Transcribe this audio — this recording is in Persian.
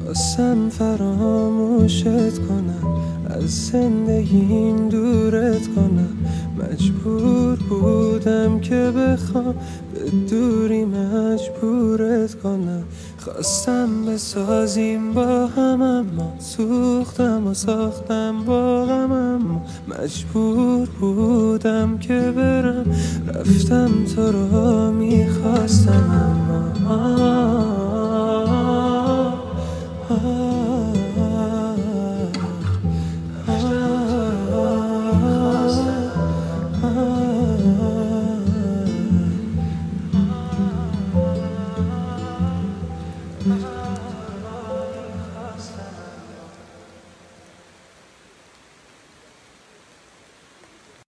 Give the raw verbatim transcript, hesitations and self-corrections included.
خواستم فراموشت کنم، از زندگیم دورت کنم. مجبور بودم که بخوام به دوری مجبورت کنم. خواستم بسازیم با هم اما سوختم و ساختم با غم، اما مجبور بودم که برم، رفتم تو رو میخواستم اما آه آه آه